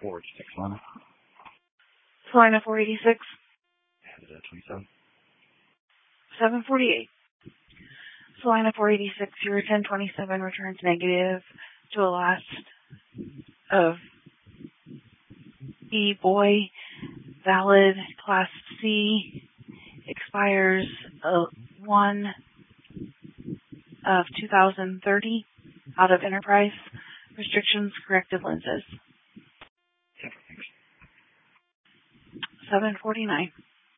486 Lana. Salina 486. Is that 27? 748. Salina 486, your 1027 returns negative to a last of B boy, valid, class C, expires 1 of 2030, out of enterprise, restrictions, corrective lenses. 749.